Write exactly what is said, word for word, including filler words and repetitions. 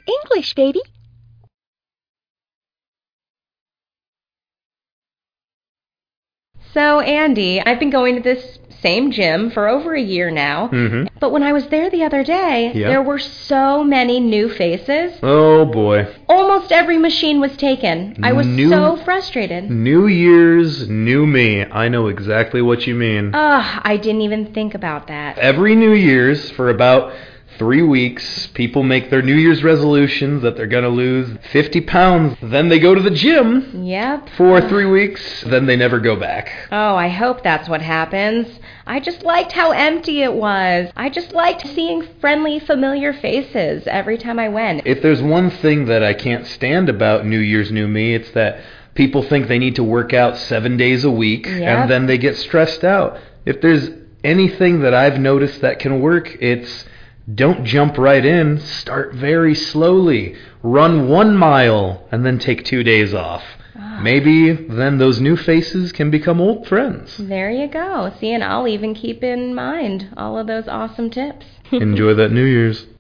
English, baby. So, Andy, I've been going to this same gym for over a year now, Mm-hmm. but when I was there the other day, Yeah. there were so many new faces. Oh, boy. Almost every machine was taken. I was New- so frustrated. New Year's, new me. I know exactly what you mean. Ugh, I didn't even think about that. Every New Year's, for about three weeks, people make their New Year's resolutions that they're going to lose fifty pounds. Then they go to the gym Yep. for three weeks. Then they never go back. Oh, I hope that's what happens. I just liked how empty it was. I just liked seeing friendly, familiar faces every time I went. If there's one thing that I can't stand about New Year's, new me, it's that people think they need to work out seven days a week, Yep. and then they get stressed out. If there's anything that I've noticed that can work, it's don't jump right in. Start very slowly. Run one mile and then take two days off. Oh. Maybe then those new faces can become old friends. There you go. See, and I'll even keep in mind all of those awesome tips. Enjoy that New Year's.